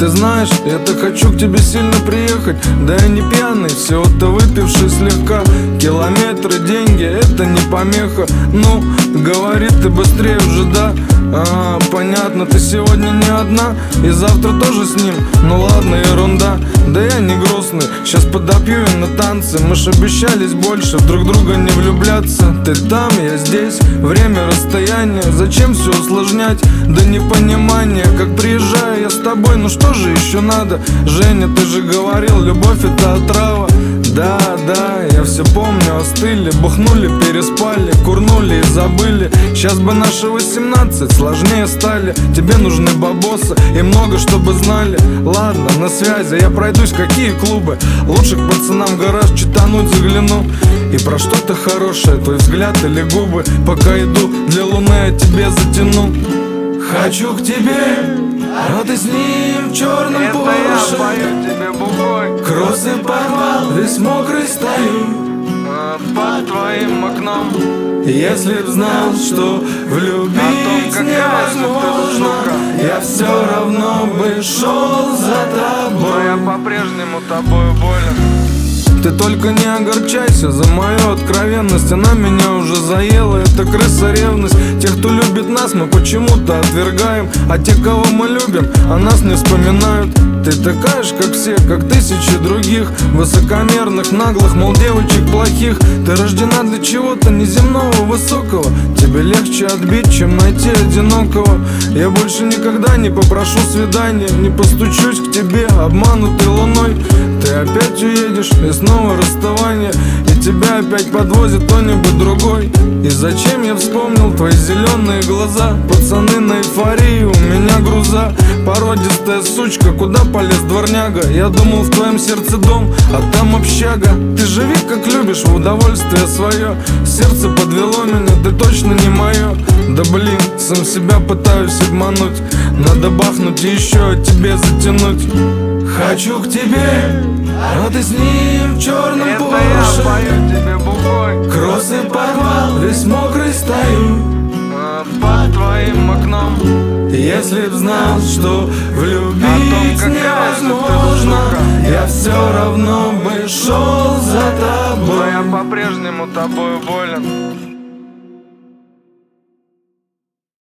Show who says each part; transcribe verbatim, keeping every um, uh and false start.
Speaker 1: Ты знаешь, я так хочу к тебе сильно приехать. Да я не пьяный, всего-то выпивший слегка. Километры, деньги, это не помеха. Ну, говори ты быстрее уже, да? А, понятно, ты сегодня не одна, и завтра тоже с ним. Ну ладно, ерунда, да я не грустный. Сейчас подопью и на танцы. Мы ж обещались больше в друг друга не влюбляться. Ты там, я здесь, время, расстояние. Зачем все усложнять до непонимания? Как приезжаю я с тобой, ну что же еще надо? Женя, ты же говорил, любовь это отрава. Да, да, я все помню, остыли. Бухнули, переспали, курнули и забыли. Сейчас бы наши восемнадцать сложнее стали. Тебе нужны бабосы и много, чтобы знали. Ладно, на связи, я пройдусь, какие клубы. Лучше к пацанам в гараж читануть загляну. И про что-то хорошее, твой взгляд или губы. Пока иду, для луны я тебе затяну. Хочу к тебе, а ты с ним в черном Порше. Кроссы порвал, весь мокрый стою
Speaker 2: под твоим окном.
Speaker 1: Если б знал, что влюбить
Speaker 2: том,
Speaker 1: невозможно, я все равно бы шел за тобой.
Speaker 2: Но я по-прежнему тобою болен.
Speaker 1: Ты только не огорчайся за мою откровенность. Она меня уже заела, это крыса ревность. Тех, кто любит нас, мы почему-то отвергаем. А те, кого мы любим, о нас не вспоминают. Ты такая же, как все, как тысячи других высокомерных, наглых, мол, девочек плохих. Ты рождена для чего-то неземного, высокого. Тебе легче отбить, чем найти одинокого. Я больше никогда не попрошу свидания, не постучусь к тебе, обманутой луной. Ты опять уедешь, и снова расставание, и тебя опять подвозит кто-нибудь другой. И зачем я вспомнил твои зеленые глаза? Пацаны на эйфории, у меня груза. Породистая сучка, куда полез дворняга? Я думал, в твоем сердце дом, а там общага. Ты живи как любишь, в удовольствие свое. Сердце подвело меня, ты точно не мое. Да блин, сам себя пытаюсь обмануть. Надо бахнуть и еще о тебе затянуть. Хочу к тебе, а ты с ним в черном Порше.
Speaker 2: Тебе бухой.
Speaker 1: Кроссы порвал, весь мокрый стою
Speaker 2: под твоим окном.
Speaker 1: Если б знал, что влюбить
Speaker 2: том,
Speaker 1: невозможно, я все равно бы шел за тобой.
Speaker 2: Но я по-прежнему тобою болен.